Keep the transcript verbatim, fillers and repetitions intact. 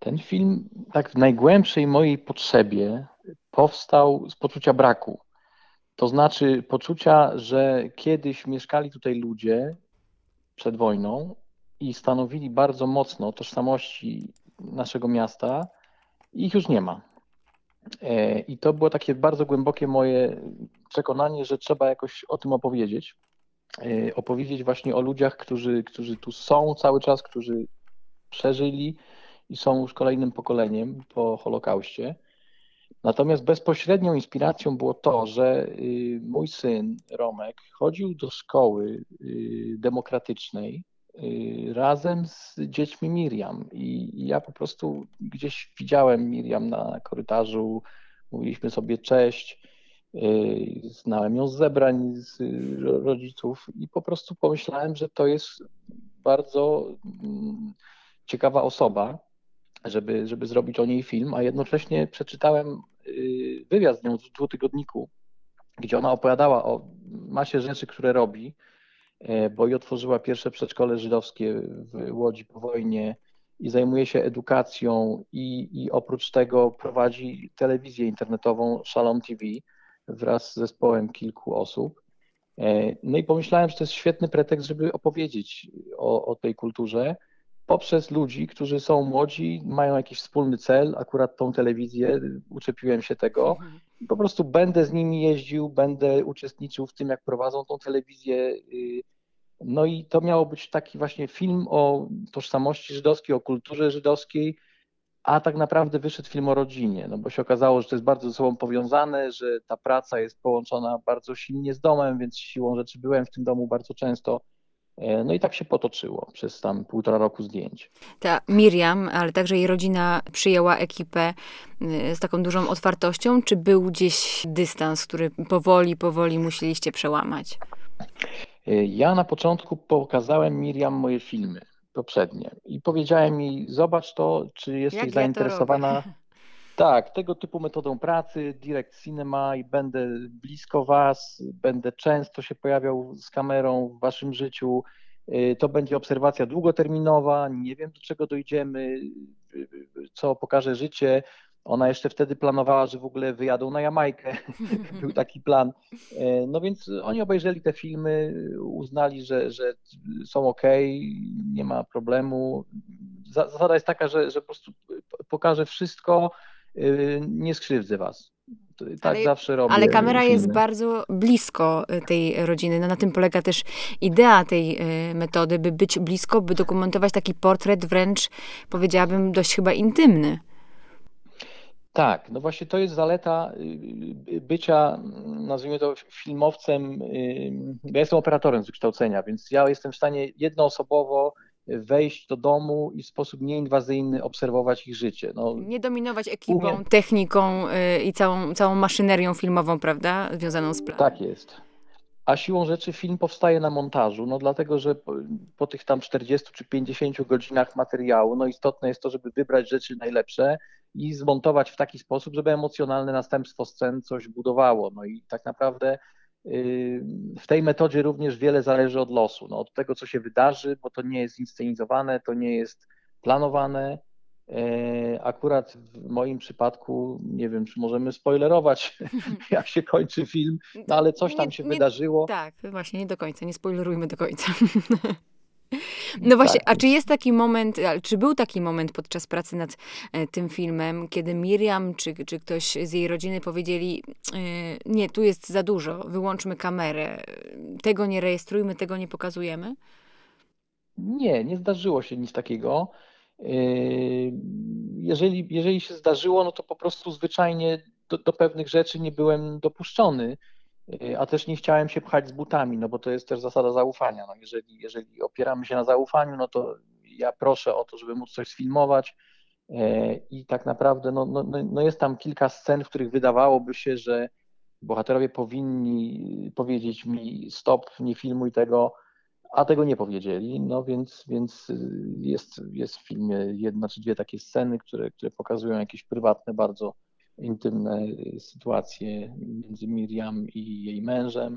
Ten film tak w najgłębszej mojej potrzebie powstał z poczucia braku. To znaczy poczucia, że kiedyś mieszkali tutaj ludzie przed wojną i stanowili bardzo mocno o tożsamości naszego miasta i ich już nie ma. E, I to było takie bardzo głębokie moje przekonanie, że trzeba jakoś o tym opowiedzieć. E, Opowiedzieć właśnie o ludziach, którzy, którzy tu są cały czas, którzy przeżyli i są już kolejnym pokoleniem po Holokauście. Natomiast bezpośrednią inspiracją było to, że y, mój syn Romek chodził do szkoły y, demokratycznej y, razem z dziećmi Miriam. I i ja po prostu gdzieś widziałem Miriam na korytarzu, mówiliśmy sobie cześć, y, znałem ją z zebrań z y, ro- rodziców i po prostu pomyślałem, że to jest bardzo mm, ciekawa osoba, żeby, żeby zrobić o niej film, a jednocześnie przeczytałem y, wywiad z nią w dwutygodniku, gdzie ona opowiadała o masie rzeczy, które robi, e, bo i otworzyła pierwsze przedszkole żydowskie w Łodzi po wojnie i zajmuje się edukacją i, i oprócz tego prowadzi telewizję internetową Shalom T V wraz z zespołem kilku osób. E, No i pomyślałem, że to jest świetny pretekst, żeby opowiedzieć o, o tej kulturze poprzez ludzi, którzy są młodzi, mają jakiś wspólny cel, akurat tą telewizję, uczepiłem się tego i po prostu będę z nimi jeździł, będę uczestniczył w tym, jak prowadzą tą telewizję. y, No i to miało być taki właśnie film o tożsamości żydowskiej, o kulturze żydowskiej, a tak naprawdę wyszedł film o rodzinie, no bo się okazało, że to jest bardzo ze sobą powiązane, że ta praca jest połączona bardzo silnie z domem, więc siłą rzeczy byłem w tym domu bardzo często. E, No i tak się potoczyło przez tam półtora roku zdjęć. Ta Miriam, ale także jej rodzina przyjęła ekipę y, z taką dużą otwartością, czy był gdzieś dystans, który powoli, powoli musieliście przełamać? E, Ja na początku pokazałem Miriam moje filmy poprzednie i powiedziałem jej, zobacz to, czy jesteś Jak ja to robię? zainteresowana. Tak, tego typu metodą pracy, direct cinema i będę blisko Was, będę często się pojawiał z kamerą w Waszym życiu. Y, To będzie obserwacja długoterminowa, nie wiem do czego dojdziemy, y, y, co pokaże życie. Ona jeszcze wtedy planowała, że w ogóle wyjadą na Jamajkę. Był taki plan. Y, No więc oni obejrzeli te filmy, uznali, że, że są ok, nie ma problemu. Za- Zasada jest taka, że, że po prostu pokażę wszystko, y, nie skrzywdzę was. Ale, Tak zawsze robię ale kamera jest filmy. bardzo blisko y, tej rodziny. No, na tym polega też idea tej y, metody, by być blisko, by dokumentować taki portret wręcz, powiedziałabym, dość chyba intymny. Tak, no właśnie to jest zaleta y, bycia, nazwijmy to, filmowcem. y, Ja jestem operatorem z wykształcenia, więc ja jestem w stanie jednoosobowo wejść do domu i w sposób nieinwazyjny obserwować ich życie. No, Nie dominować ekipą, umiem, techniką y, i całą, całą maszynerią filmową, prawda, związaną z planem. tak jest. A siłą rzeczy film powstaje na montażu, no dlatego, że po, po tych tam czterdziestu czy pięćdziesięciu godzinach materiału, no istotne jest to, żeby wybrać rzeczy najlepsze i zmontować w taki sposób, żeby emocjonalne następstwo scen coś budowało. No i tak naprawdę yy, w tej metodzie również wiele zależy od losu, no od tego, co się wydarzy, bo to nie jest inscenizowane, to nie jest planowane. Yy, Akurat w moim przypadku, nie wiem, czy możemy spoilerować, jak się kończy film, no To ale coś nie, tam się nie, wydarzyło. tak, właśnie nie do końca, nie spoilerujmy do końca. No właśnie, Tak, a czy więc jest taki moment, a czy był taki moment podczas pracy nad e, tym filmem, kiedy Miriam czy, czy ktoś z jej rodziny powiedzieli, e, nie, tu jest za dużo, wyłączmy kamerę, tego nie rejestrujmy, tego nie pokazujemy? nie, nie zdarzyło się nic takiego. Yy, Jeżeli, jeżeli się zdarzyło, no to po prostu zwyczajnie do, do pewnych rzeczy nie byłem dopuszczony, yy, a też nie chciałem się pchać z butami, no bo to jest też zasada zaufania. No jeżeli, jeżeli opieramy się na zaufaniu, no to ja proszę o to, żeby móc coś sfilmować. Yy, I tak naprawdę no, no, no no jest tam kilka scen, w których wydawałoby się, że bohaterowie powinni powiedzieć mi stop, nie filmuj tego, a tego nie powiedzieli, no więc, więc y, jest, jest w filmie jedna czy dwie takie sceny, które, które pokazują jakieś prywatne, bardzo intymne y, sytuacje między Miriam i jej mężem.